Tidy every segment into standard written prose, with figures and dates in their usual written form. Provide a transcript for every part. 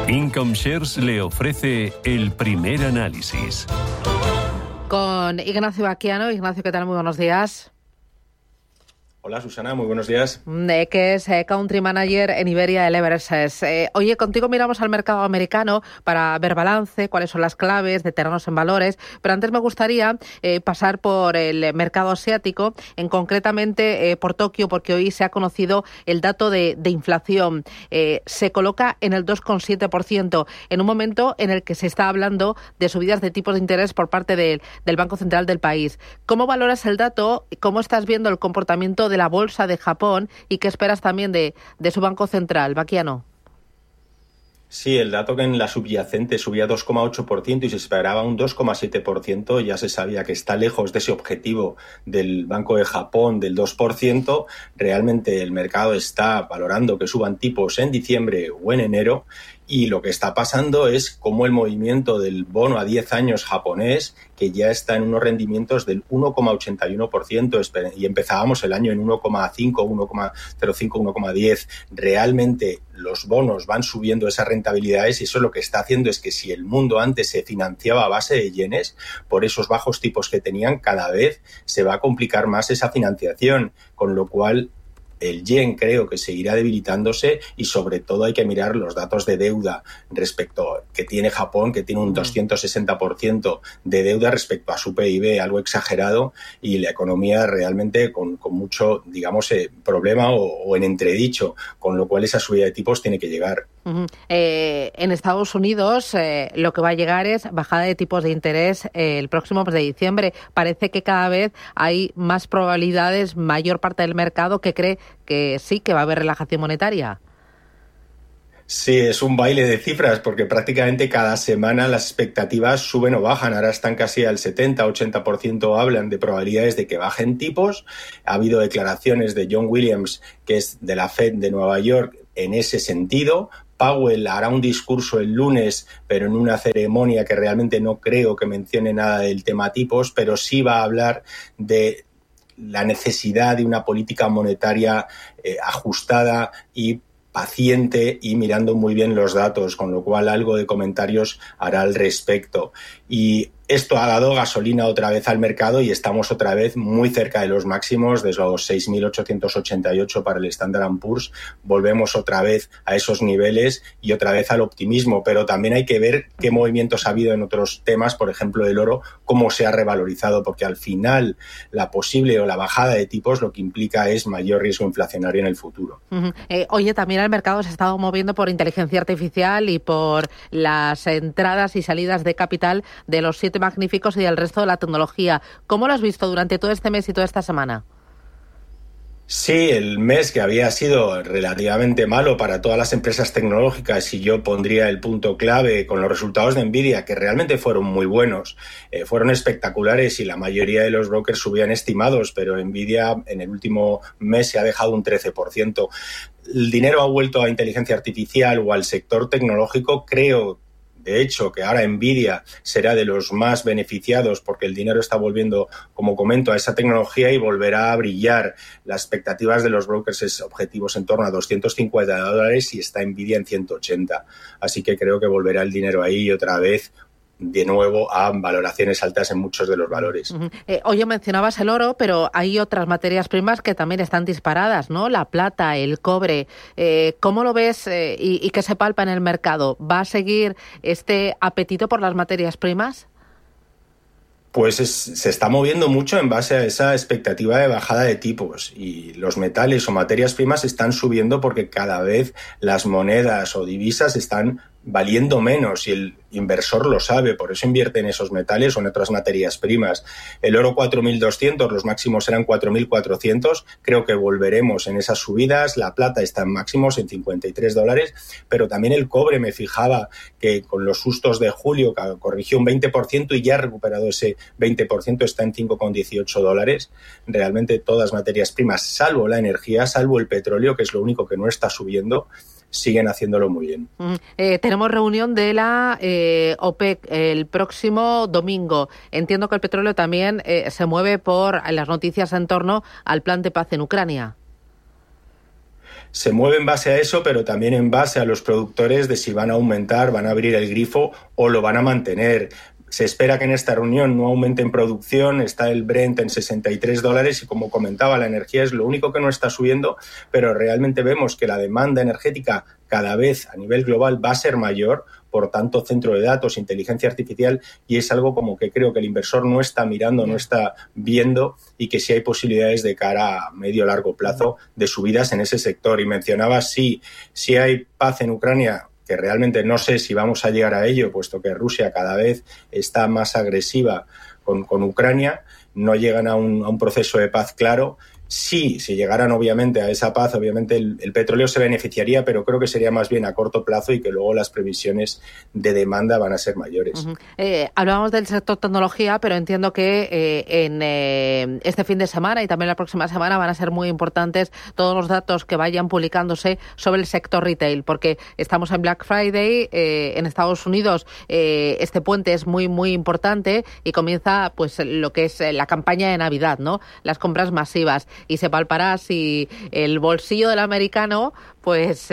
Income Shares le ofrece el primer análisis. Con Ignacio Baquiano. Ignacio, ¿qué tal? Muy buenos días. Hola Susana, muy buenos días. Que es Country Manager en Iberia Everses. Oye, contigo miramos al mercado americano para ver balance, cuáles son las claves, detenernos en valores, pero antes me gustaría pasar por el mercado asiático, concretamente por Tokio, porque hoy se ha conocido el dato de inflación. Se coloca en el 2,7%, en un momento en el que se está hablando de subidas de tipos de interés por parte del Banco Central del país. ¿Cómo valoras el dato? ¿Cómo estás viendo el comportamiento de la bolsa de Japón y qué esperas también de su Banco Central, Baquiano? Sí, el dato que en la subyacente subía 2,8% y se esperaba un 2,7%, ya se sabía que está lejos de ese objetivo del Banco de Japón del 2%. Realmente el mercado está valorando que suban tipos en diciembre o en enero, y lo que está pasando es como el movimiento del bono a 10 años japonés, que ya está en unos rendimientos del 1,81%, y empezábamos el año en 1,5, 1,05, 1,10. Realmente los bonos van subiendo esas rentabilidades, y eso lo que está haciendo es que si el mundo antes se financiaba a base de yenes, por esos bajos tipos que tenían, cada vez se va a complicar más esa financiación, con lo cual el yen creo que seguirá debilitándose, y sobre todo hay que mirar los datos de deuda respecto que tiene Japón, que tiene un 260% de deuda respecto a su PIB, algo exagerado, y la economía realmente con mucho, digamos, problema o en entredicho, con lo cual esa subida de tipos tiene que llegar. En Estados Unidos lo que va a llegar es bajada de tipos de interés el próximo mes de diciembre. Parece que cada vez hay más probabilidades, mayor parte del mercado que cree que sí, que va a haber relajación monetaria. Sí, es un baile de cifras, porque prácticamente cada semana las expectativas suben o bajan. Ahora están casi al 70-80%, hablan de probabilidades de que bajen tipos. Ha habido declaraciones de John Williams, que es de la Fed de Nueva York, en ese sentido. Powell hará un discurso el lunes, pero en una ceremonia que realmente no creo que mencione nada del tema tipos, pero sí va a hablar de la necesidad de una política monetaria ajustada y paciente, y mirando muy bien los datos, con lo cual algo de comentarios hará al respecto. Y esto ha dado gasolina otra vez al mercado, y estamos otra vez muy cerca de los máximos, de los 6.888 para el Standard & Poor's. Volvemos otra vez a esos niveles y otra vez al optimismo, pero también hay que ver qué movimientos ha habido en otros temas, por ejemplo el oro, cómo se ha revalorizado, porque al final la posible o la bajada de tipos lo que implica es mayor riesgo inflacionario en el futuro. Oye, también el mercado se ha estado moviendo por inteligencia artificial y por las entradas y salidas de capital de los 7 magníficos y del resto de la tecnología. ¿Cómo lo has visto durante todo este mes y toda esta semana? Sí, el mes que había sido relativamente malo para todas las empresas tecnológicas, y yo pondría el punto clave con los resultados de Nvidia, que realmente fueron muy buenos, fueron espectaculares, y la mayoría de los brokers subían estimados, pero Nvidia en el último mes se ha dejado un 13%. El dinero ha vuelto a inteligencia artificial o al sector tecnológico. Creo, de hecho, que ahora Nvidia será de los más beneficiados, porque el dinero está volviendo, como comento, a esa tecnología, y volverá a brillar. Las expectativas de los brokers es objetivos en torno a $250, y está Nvidia en 180. Así que creo que volverá el dinero ahí otra vez, de nuevo, a valoraciones altas en muchos de los valores. Oye, mencionabas el oro, pero hay otras materias primas que también están disparadas, ¿no? La plata, el cobre. ¿Cómo lo ves y qué se palpa en el mercado? ¿Va a seguir este apetito por las materias primas? Pues se está moviendo mucho en base a esa expectativa de bajada de tipos, y los metales o materias primas están subiendo porque cada vez las monedas o divisas están valiendo menos, y el inversor lo sabe, por eso invierte en esos metales o en otras materias primas. El oro 4.200, los máximos eran 4.400, creo que volveremos en esas subidas. La plata está en máximos en $53, pero también el cobre, me fijaba que con los sustos de julio corrigió un 20% y ya ha recuperado ese 20%, está en $5,18. Realmente todas materias primas, salvo la energía, salvo el petróleo, que es lo único que no está subiendo, siguen haciéndolo muy bien. Tenemos reunión de la OPEC el próximo domingo. Entiendo que el petróleo también se mueve por las noticias en torno al plan de paz en Ucrania. Se mueve en base a eso, pero también en base a los productores de si van a aumentar, van a abrir el grifo o lo van a mantener. Se espera que en esta reunión no aumente en producción, está el Brent en $63 y, como comentaba, la energía es lo único que no está subiendo, pero realmente vemos que la demanda energética cada vez a nivel global va a ser mayor, por tanto, centro de datos, inteligencia artificial, y es algo como que creo que el inversor no está mirando, no está viendo, y que sí hay posibilidades de cara a medio o largo plazo de subidas en ese sector. Y mencionaba, sí hay paz en Ucrania, que realmente no sé si vamos a llegar a ello, puesto que Rusia cada vez está más agresiva con Ucrania, no llegan a un proceso de paz claro. Sí, si llegaran obviamente a esa paz, obviamente el petróleo se beneficiaría, pero creo que sería más bien a corto plazo y que luego las previsiones de demanda van a ser mayores. Uh-huh. Hablábamos del sector tecnología, pero entiendo que en este fin de semana y también la próxima semana van a ser muy importantes todos los datos que vayan publicándose sobre el sector retail, porque estamos en Black Friday, en Estados Unidos este puente es muy, muy importante y comienza pues lo que es la campaña de Navidad, ¿no? Las compras masivas. Y se palpará si el bolsillo del americano pues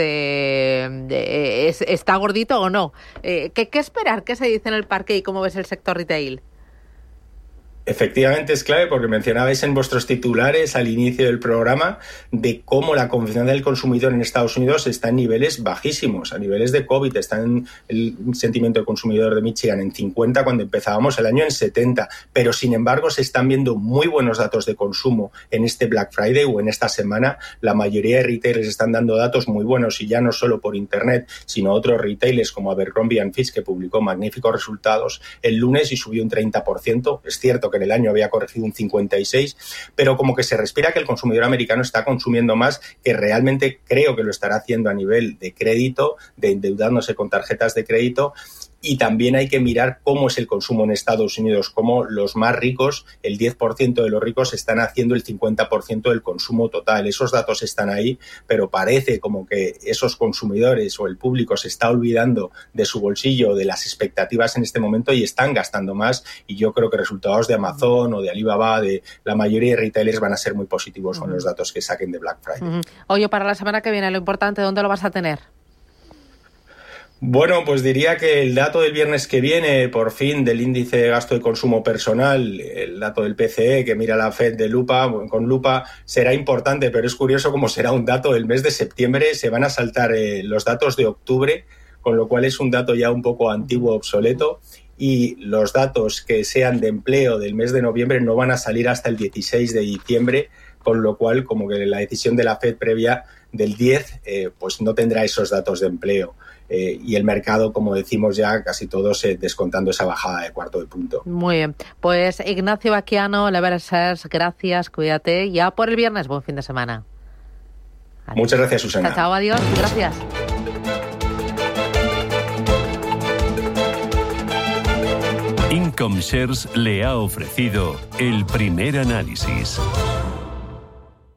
está gordito o no. ¿Qué esperar? ¿Qué se dice en el parque y cómo ves el sector retail? Efectivamente es clave, porque mencionabais en vuestros titulares al inicio del programa de cómo la confianza del consumidor en Estados Unidos está en niveles bajísimos, a niveles de COVID. Está en el sentimiento del consumidor de Michigan en 50 cuando empezábamos el año en 70, pero sin embargo se están viendo muy buenos datos de consumo en este Black Friday o en esta semana. La mayoría de retailers están dando datos muy buenos, y ya no solo por internet, sino otros retailers como Abercrombie & Fitch, que publicó magníficos resultados el lunes y subió un 30%. Es cierto que en el año había corregido un 56%, pero como que se respira que el consumidor americano está consumiendo más, que realmente creo que lo estará haciendo a nivel de crédito, de endeudándose con tarjetas de crédito. Y también hay que mirar cómo es el consumo en Estados Unidos, cómo los más ricos, el 10% de los ricos, están haciendo el 50% del consumo total. Esos datos están ahí, pero parece como que esos consumidores o el público se está olvidando de su bolsillo, de las expectativas en este momento, y están gastando más. Y yo creo que resultados de Amazon o de Alibaba, de la mayoría de retailers, van a ser muy positivos con los datos que saquen de Black Friday. Oye, para la semana que viene, lo importante, ¿dónde lo vas a tener? Bueno, pues diría que el dato del viernes que viene, por fin, del índice de gasto de consumo personal, el dato del PCE que mira la Fed con lupa, será importante, pero es curioso cómo será un dato del mes de septiembre. Se van a saltar los datos de octubre, con lo cual es un dato ya un poco antiguo, obsoleto, y los datos que sean de empleo del mes de noviembre no van a salir hasta el 16 de diciembre, con lo cual como que la decisión de la Fed previa del 10 pues no tendrá esos datos de empleo. Y el mercado, como decimos ya, casi todos descontando esa bajada de cuarto de punto. Muy bien. Pues Ignacio Baquiano, Lever Shares, gracias, cuídate. Ya por el viernes, buen fin de semana. Adiós. Muchas gracias, Susana. Chao, adiós. Gracias. Income Shares le ha ofrecido el primer análisis.